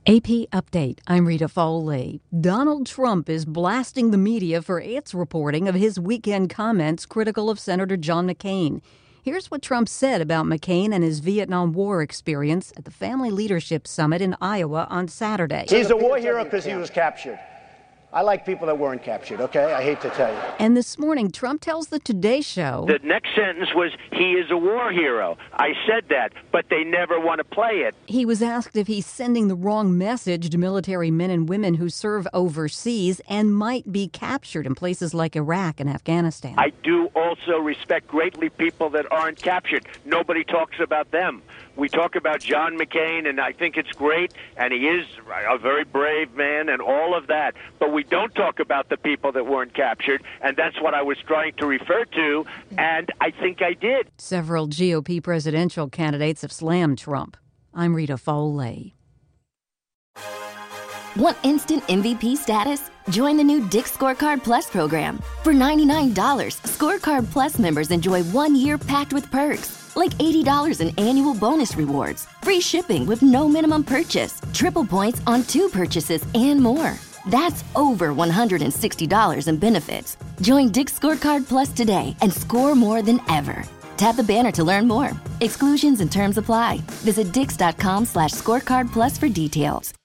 AP Update. I'm Rita Foley. Donald Trump is blasting the media for its reporting of his weekend comments critical of Senator John McCain. Here's what Trump said about McCain and his Vietnam War experience at the Family Leadership Summit in Iowa on Saturday. He's a war hero because he was captured. I like people that weren't captured, okay? I hate to tell you. And this morning, Trump tells the Today Show, the next sentence was, he is a war hero. I said that, but they never want to play it. He was asked if he's sending the wrong message to military men and women who serve overseas and might be captured in places like Iraq and Afghanistan. I do also respect greatly people that aren't captured. Nobody talks about them. We talk about John McCain, and I think it's great, and he is a very brave man and all of that. But we don't talk about the people that weren't captured, and that's what I was trying to refer to, and I think I did. Several GOP presidential candidates have slammed Trump. I'm Rita Foley. Want instant MVP status? Join the new Dick's Scorecard Plus program. For $99, Scorecard Plus members enjoy 1 year packed with perks, like $80 in annual bonus rewards, free shipping with no minimum purchase, triple points on 2 purchases, and more. That's over $160 in benefits. Join Dick's Scorecard Plus today and score more than ever. Tap the banner to learn more. Exclusions and terms apply. Visit dix.com/scorecard plus for details.